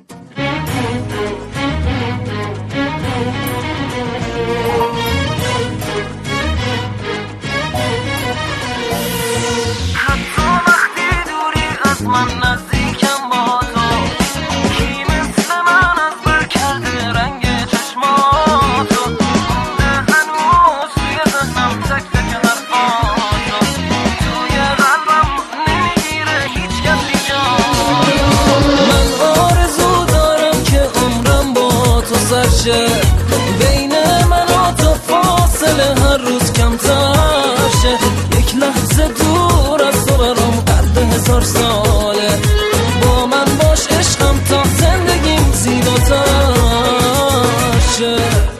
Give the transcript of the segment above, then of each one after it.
حتی وقتی دوری از من نزدیکم با تو، کی مثل من از بر کرده رنگ چشماتو، مونده هنوز توی ذهنم تک تک حرفاتو، توی قلبم نمیگیره هیچ کسی جاتو. من آرزو دارم که عمرم با تو سر شه، بین من و تو فاصله هر روز کمتر شه، یک لحظه دور از تو برام قد 1000 ساله، با من باش عشقم تا زندگیم زیباتر شه.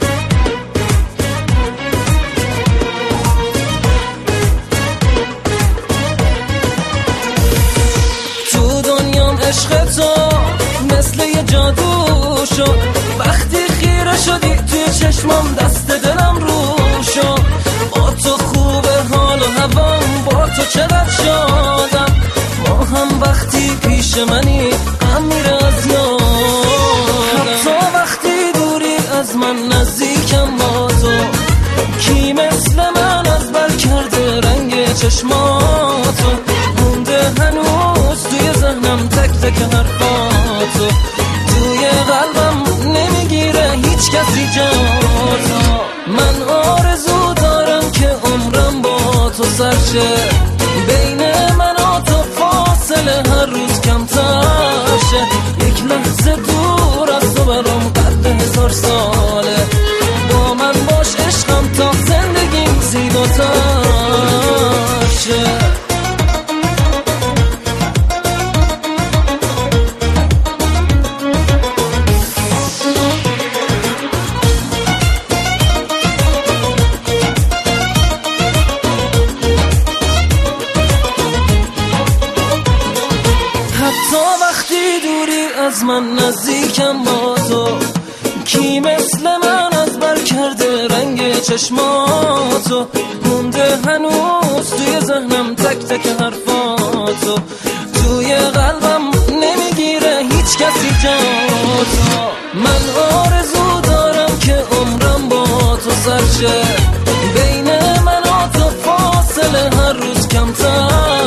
تو دنیام عشق تو مثل یه جادو شد، وقتی خیره شدی توی چشمام دست دلم رو شد، با تو خوبه حال و هوام، با تو چقدر شادم، ما هم وقتی پیش منی غم میره از یادم. حتی وقتی دوری از من نزدیکم با تو، کی مثل من از بر کرده رنگ چشماتو، مونده هنوز توی ذهنم تک تک حرفاتو، توی قلبم نمیگیره هیچ کسی جاتو. من آرزو دارم که عمرم با تو سر شه، بین من و تو فاصله هر روز کمتر شه، یک لحظه دور از تو برام قد 1000 ساله، با من باش عشقم تا زندگیم زیباتر شه. حتی وقتی دوری از من نزدیکم با تو، کی مثل من از بر کرده رنگ چشماتو، مونده هنوز توی ذهنم تک تک حرفاتو، توی قلبم نمیگیره هیچ کسی جاتو. من آرزو دارم که عمرم با تو سر شه، بین من و تو فاصله هر روز کمتر